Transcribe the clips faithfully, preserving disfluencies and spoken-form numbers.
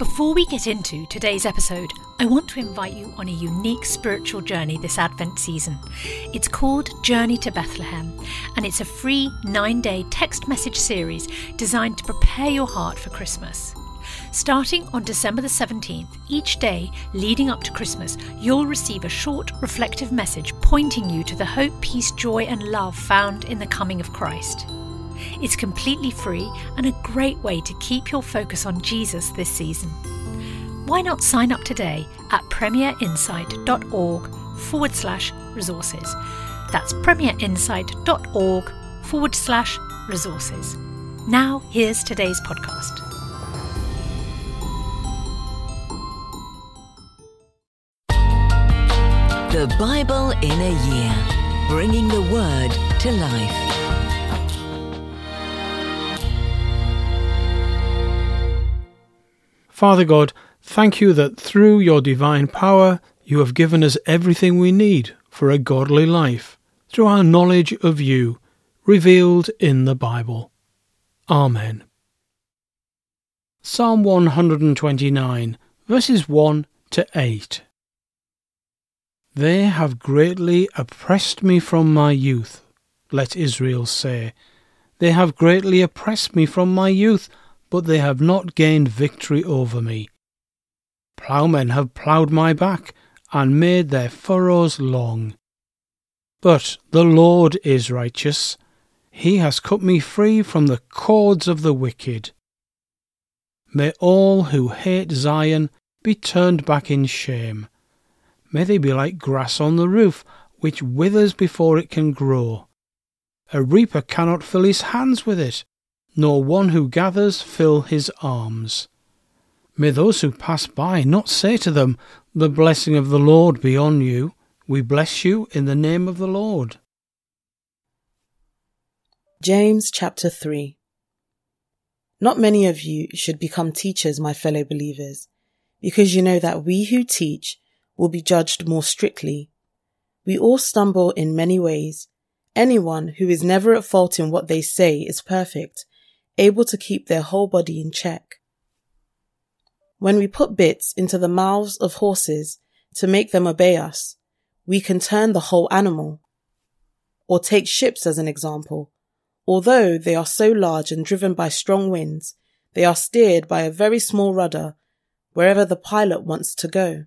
Before we get into today's episode, I want to invite you on a unique spiritual journey this Advent season. It's called Journey to Bethlehem, and it's a free nine-day text message series designed to prepare your heart for Christmas. Starting on December the seventeenth, each day leading up to Christmas, you'll receive a short, reflective message pointing you to the hope, peace, joy and love found in the coming of Christ. It's completely free and a great way to keep your focus on Jesus this season. Why not sign up today at premierinsight.org forward slash resources. That's premierinsight.org forward slash resources. Now here's today's podcast. The Bible in a Year, bringing the Word to life. Father God, thank you that through your divine power you have given us everything we need for a godly life, through our knowledge of you, revealed in the Bible. Amen. Psalm one hundred twenty-nine, verses one to eight. They have greatly oppressed me from my youth, let Israel say. They have greatly oppressed me from my youth, but they have not gained victory over me. Ploughmen have ploughed my back, and made their furrows long. But the Lord is righteous. He has cut me free from the cords of the wicked. May all who hate Zion be turned back in shame. May they be like grass on the roof, which withers before it can grow. A reaper cannot fill his hands with it, nor one who gathers fill his arms. May those who pass by not say to them, "The blessing of the Lord be on you. We bless you in the name of the Lord." James chapter three. Not many of you should become teachers, my fellow believers, because you know that we who teach will be judged more strictly. We all stumble in many ways. Anyone who is never at fault in what they say is perfect, able to keep their whole body in check. When we put bits into the mouths of horses to make them obey us, we can turn the whole animal. Or take ships as an example. Although they are so large and driven by strong winds, they are steered by a very small rudder wherever the pilot wants to go.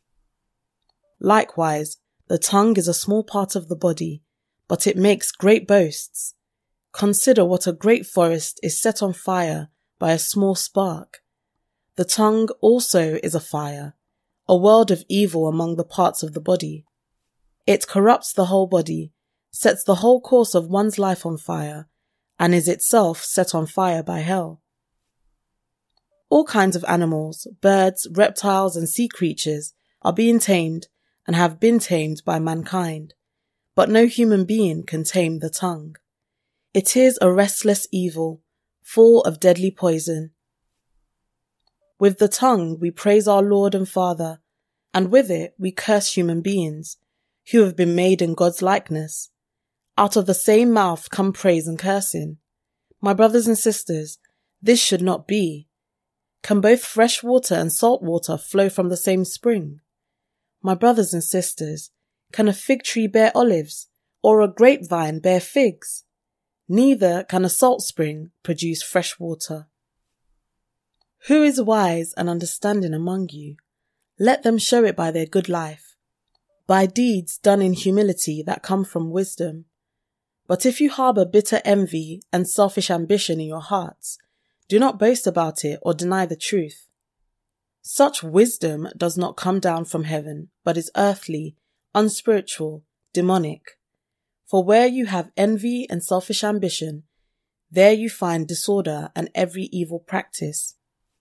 Likewise, the tongue is a small part of the body, but it makes great boasts. Consider what a great forest is set on fire by a small spark. The tongue also is a fire, a world of evil among the parts of the body. It corrupts the whole body, sets the whole course of one's life on fire, and is itself set on fire by hell. All kinds of animals, birds, reptiles, and sea creatures are being tamed and have been tamed by mankind, but no human being can tame the tongue. It is a restless evil, full of deadly poison. With the tongue we praise our Lord and Father, and with it we curse human beings, who have been made in God's likeness. Out of the same mouth come praise and cursing. My brothers and sisters, this should not be. Can both fresh water and salt water flow from the same spring? My brothers and sisters, can a fig tree bear olives, or a grapevine bear figs? Neither can a salt spring produce fresh water. Who is wise and understanding among you? Let them show it by their good life, by deeds done in humility that come from wisdom. But if you harbour bitter envy and selfish ambition in your hearts, do not boast about it or deny the truth. Such wisdom does not come down from heaven, but is earthly, unspiritual, demonic. For where you have envy and selfish ambition, there you find disorder and every evil practice.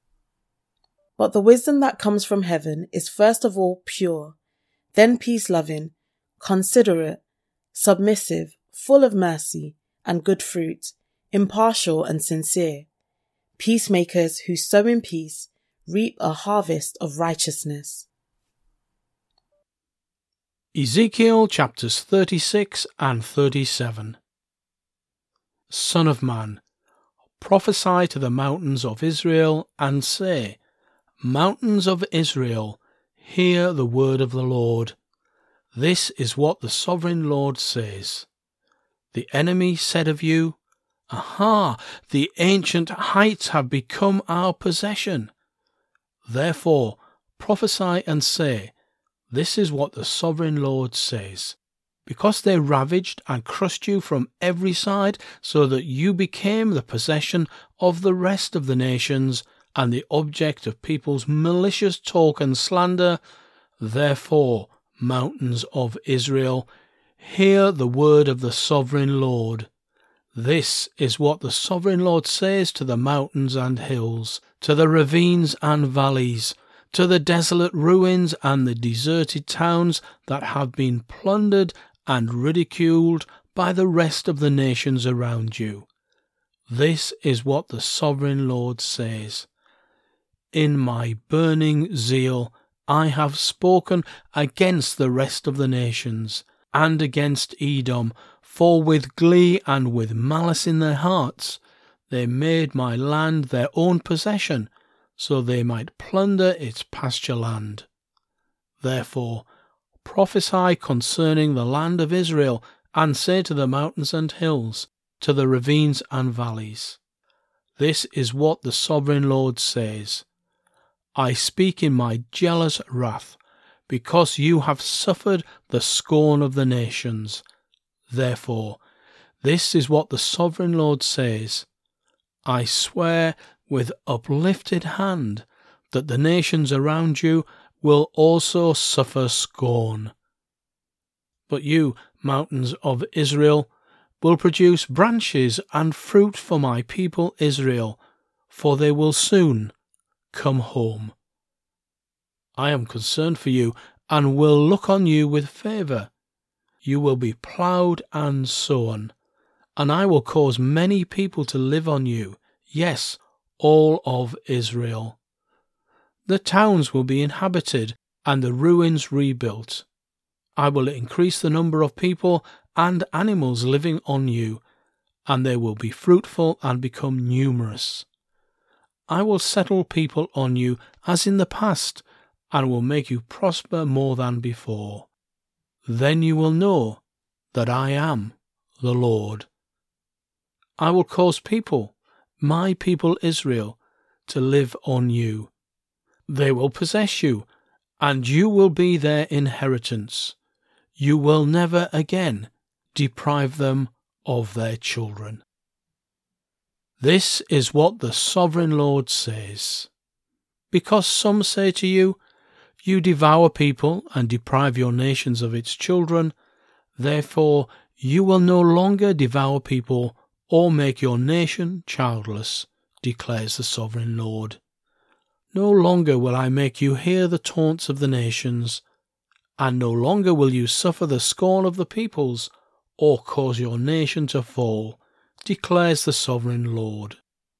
But the wisdom that comes from heaven is first of all pure, then peace-loving, considerate, submissive, full of mercy and good fruit, impartial and sincere. Peacemakers who sow in peace reap a harvest of righteousness. Ezekiel chapters thirty-six and thirty-seven. Son of man, prophesy to the mountains of Israel, and say, Mountains of Israel, hear the word of the Lord. This is what the sovereign Lord says. The enemy said of you, Aha, the ancient heights have become our possession. Therefore prophesy and say, This is what the sovereign Lord says. Because they ravaged and crushed you from every side, so that you became the possession of the rest of the nations, and the object of people's malicious talk and slander, therefore, mountains of Israel, hear the word of the sovereign Lord. This is what the sovereign Lord says to the mountains and hills, to the ravines and valleys, to the desolate ruins and the deserted towns that have been plundered and ridiculed by the rest of the nations around you. This is what the sovereign Lord says. In my burning zeal I have spoken against the rest of the nations, and against Edom, for with glee and with malice in their hearts they made my land their own possession, so they might plunder its pasture land. Therefore prophesy concerning the land of Israel, and say to the mountains and hills, to the ravines and valleys, This is what the sovereign Lord says. I speak in my jealous wrath, because you have suffered the scorn of the nations. Therefore, this is what the sovereign Lord says. I swear with uplifted hand that the nations around you will also suffer scorn. But you, mountains of Israel, will produce branches and fruit for my people Israel, for they will soon come home. I am concerned for you, and will look on you with favour. You will be ploughed and sown, and I will cause many people to live on you, yes, all of Israel. The towns will be inhabited, and the ruins rebuilt. I will increase the number of people and animals living on you, and they will be fruitful and become numerous. I will settle people on you as in the past, and will make you prosper more than before. Then you will know that I am the Lord. I will cause people, my people Israel, to live on you. They will possess you, and you will be their inheritance. You will never again deprive them of their children. This is what the sovereign Lord says. Because some say to you, You devour people and deprive your nations of its children, therefore you will no longer devour people or make your nation childless, declares the sovereign Lord. No longer will I make you hear the taunts of the nations, and no longer will you suffer the scorn of the peoples, or cause your nation to fall, declares the sovereign Lord.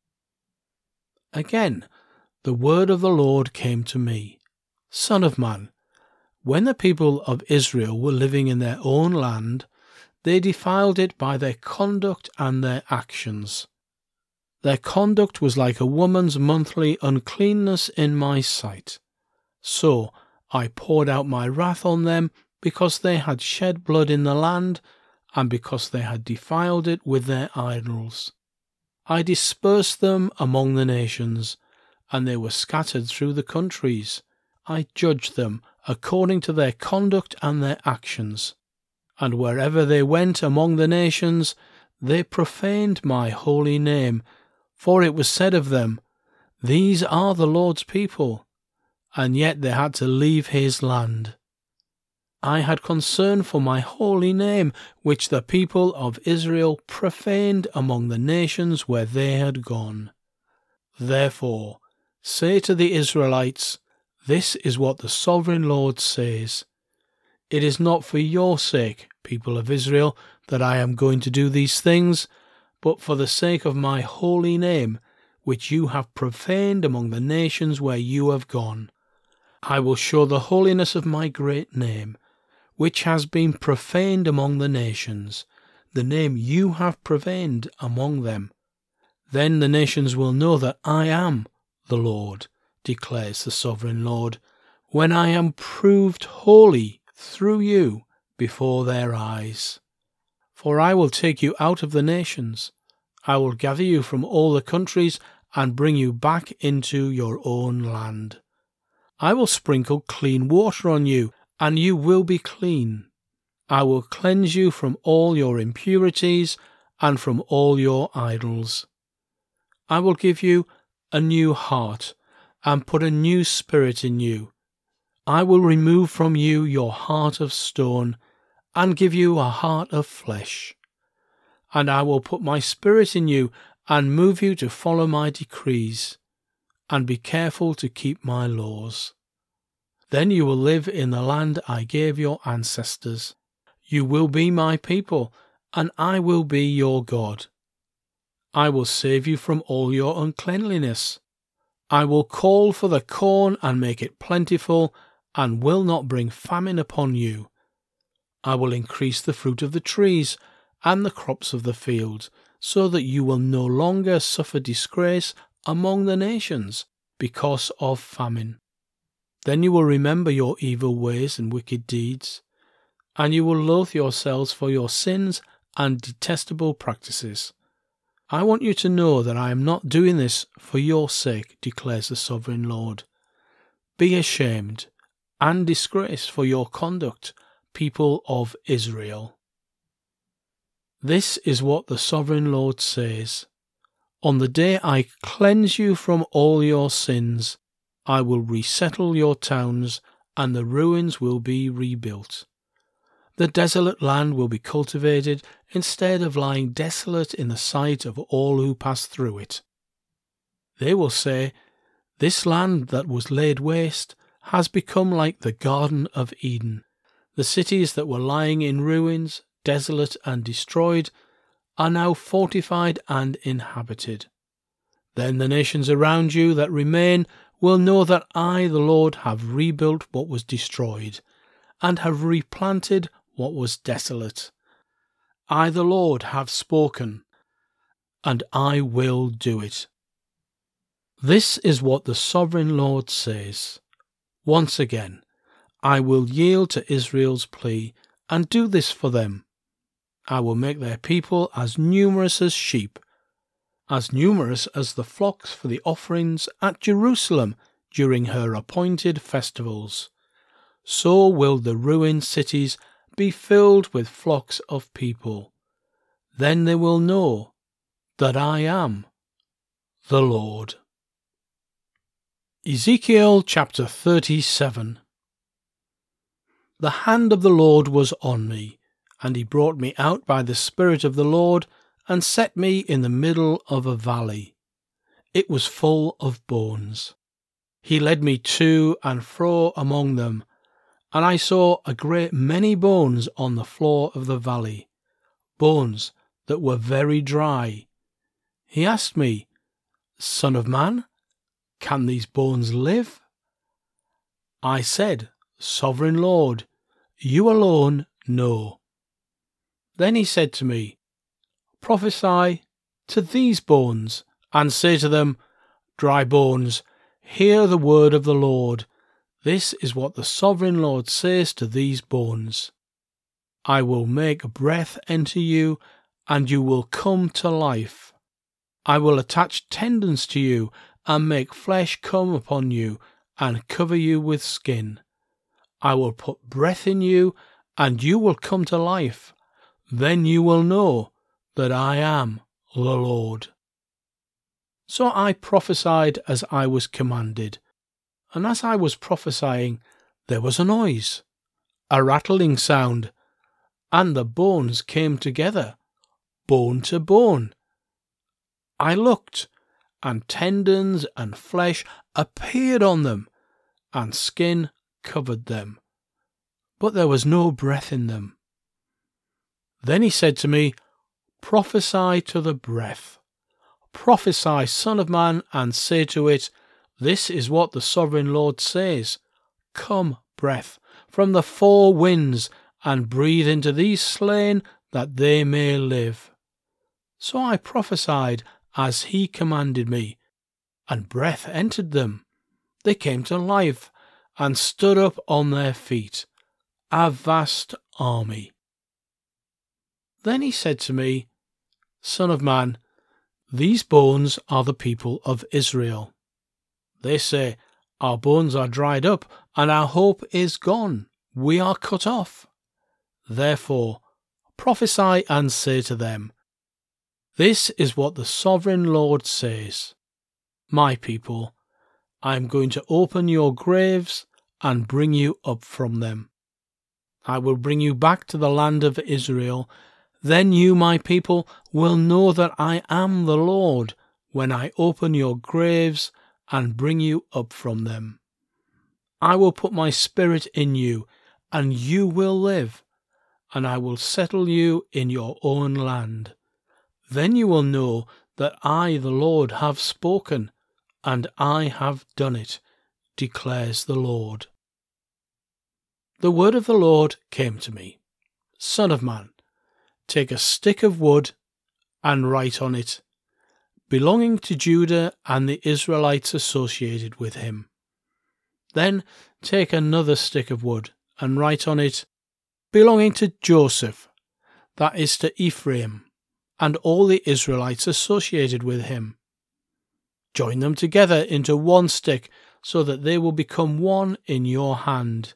Again, the word of the Lord came to me. Son of man, when the people of Israel were living in their own land, they defiled it by their conduct and their actions. Their conduct was like a woman's monthly uncleanness in my sight. So I poured out my wrath on them because they had shed blood in the land, and because they had defiled it with their idols. I dispersed them among the nations, and they were scattered through the countries. I judged them according to their conduct and their actions. And wherever they went among the nations, they profaned my holy name, for it was said of them, These are the Lord's people, and yet they had to leave his land. I had concern for my holy name, which the people of Israel profaned among the nations where they had gone. Therefore, say to the Israelites, This is what the sovereign Lord says. It is not for your sake, people of Israel, that I am going to do these things, but for the sake of my holy name, which you have profaned among the nations where you have gone. I will show the holiness of my great name, which has been profaned among the nations, the name you have profaned among them. Then the nations will know that I am the Lord, declares the Sovereign Lord, when I am proved holy through you before their eyes. For I will take you out of the nations, I will gather you from all the countries and bring you back into your own land. I will sprinkle clean water on you, and you will be clean. I will cleanse you from all your impurities and from all your idols. I will give you a new heart and put a new spirit in you. I will remove from you your heart of stone and give you a heart of flesh. And I will put my spirit in you and move you to follow my decrees and be careful to keep my laws. Then you will live in the land I gave your ancestors. You will be my people, and I will be your God. I will save you from all your uncleanliness. I will call for the corn and make it plentiful, and will not bring famine upon you. I will increase the fruit of the trees and the crops of the field, so that you will no longer suffer disgrace among the nations because of famine. Then you will remember your evil ways and wicked deeds, and you will loathe yourselves for your sins and detestable practices. I want you to know that I am not doing this for your sake, declares the Sovereign Lord. Be ashamed and disgraced for your conduct, people of Israel. This is what the Sovereign Lord says. On the day I cleanse you from all your sins, I will resettle your towns, and the ruins will be rebuilt. The desolate land will be cultivated instead of lying desolate in the sight of all who pass through it. They will say, this land that was laid waste has become like the Garden of Eden. The cities that were lying in ruins, desolate and destroyed, are now fortified and inhabited. Then the nations around you that remain will know that I, the Lord, have rebuilt what was destroyed, and have replanted what was desolate. I, the Lord, have spoken, and I will do it. This is what the Sovereign Lord says. Once again, I will yield to Israel's plea and do this for them. I will make their people as numerous as sheep, as numerous as the flocks for the offerings at Jerusalem during her appointed festivals. So will the ruined cities be filled with flocks of people. Then they will know that I am the Lord. Ezekiel chapter thirty-seven. The hand of the Lord was on me, and he brought me out by the Spirit of the Lord, and set me in the middle of a valley. It was full of bones. He led me to and fro among them, and I saw a great many bones on the floor of the valley, bones that were very dry. He asked me, Son of man, can these bones live? I said, Sovereign Lord, you alone know. Then he said to me, Prophesy to these bones, and say to them, Dry bones, hear the word of the Lord. This is what the Sovereign Lord says to these bones. I will make breath enter you, and you will come to life. I will attach tendons to you, and make flesh come upon you, and cover you with skin. I will put breath in you, and you will come to life. Then you will know that I am the Lord. So I prophesied as I was commanded, and as I was prophesying, there was a noise, a rattling sound, and the bones came together, bone to bone. I looked, and tendons and flesh appeared on them, and skin covered them, but there was no breath in them. Then he said to me, Prophesy to the breath. Prophesy, Son of man, and say to it, This is what the Sovereign Lord says. Come, breath, from the four winds, and breathe into these slain, that they may live. So I prophesied as he commanded me, and breath entered them, They came to life and stood up on their feet, a vast army. Then he said to me, Son of man, these bones are the people of Israel. They say, Our bones are dried up, and our hope is gone. We are cut off. Therefore, prophesy and say to them, This is what the sovereign Lord says. My people, I am going to open your graves and bring you up from them. I will bring you back to the land of Israel. Then you, my people, will know that I am the Lord when I open your graves and bring you up from them. I will put my spirit in you, and you will live, and I will settle you in your own land. Then you will know that I, the Lord, have spoken, and I have done it, declares the Lord. The word of the Lord came to me. Son of man, take a stick of wood and write on it, belonging to Judah and the Israelites associated with him. Then take another stick of wood and write on it, belonging to Joseph, that is to Ephraim, and all the Israelites associated with him. Join them together into one stick, so that they will become one in your hand.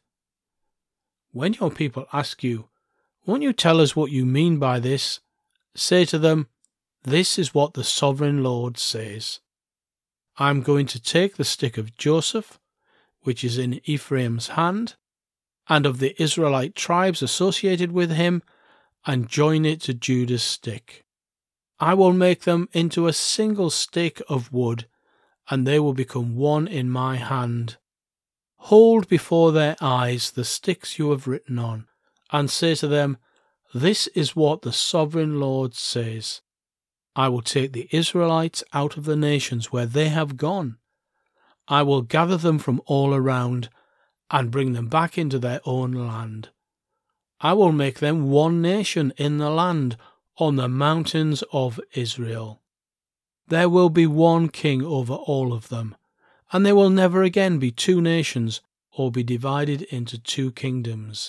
When your people ask you, Won't you tell us what you mean by this? Say to them, This is what the sovereign Lord says. I am going to take the stick of Joseph, which is in Ephraim's hand, and of the Israelite tribes associated with him, and join it to Judah's stick. I will make them into a single stick of wood, and they will become one in my hand. Hold before their eyes the sticks you have written on, and say to them, This is what the sovereign Lord says. I will take the Israelites out of the nations where they have gone. I will gather them from all around, and bring them back into their own land. I will make them one nation in the land, on the mountains of Israel. There will be one king over all of them, and there will never again be two nations, or be divided into two kingdoms.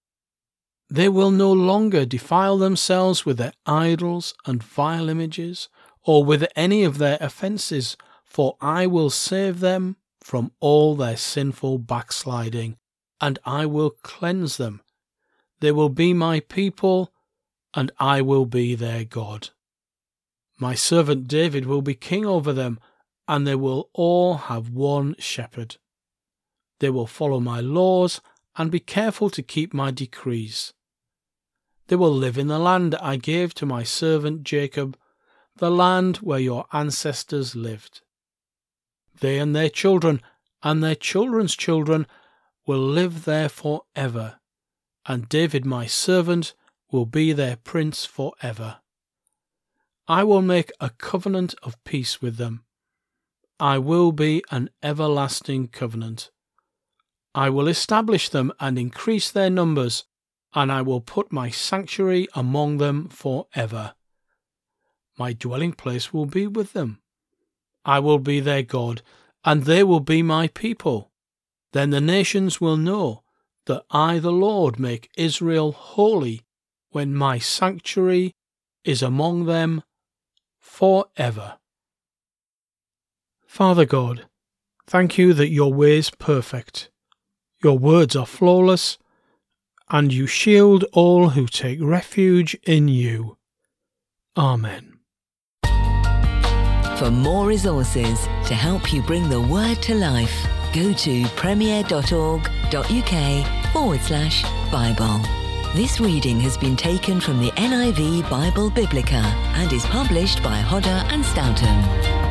They will no longer defile themselves with their idols and vile images, or with any of their offences, for I will save them from all their sinful backsliding, and I will cleanse them. They will be my people, and I will be their God. My servant David will be king over them, and they will all have one shepherd. They will follow my laws and be careful to keep my decrees. They will live in the land I gave to my servant Jacob, the land where your ancestors lived. They and their children and their children's children will live there forever, and David my servant will be their prince forever. I will make a covenant of peace with them. I will be an everlasting covenant. I will establish them and increase their numbers, and I will put my sanctuary among them forever. My dwelling place will be with them. I will be their God, and they will be my people. Then the nations will know that I, the Lord, make Israel holy, when my sanctuary is among them forever. Father God, thank you that your way is perfect, your words are flawless, and you shield all who take refuge in you. Amen. For more resources to help you bring the word to life, go to premier.org.uk forward slash Bible. This reading has been taken from the N I V Bible Biblica and is published by Hodder and Stoughton.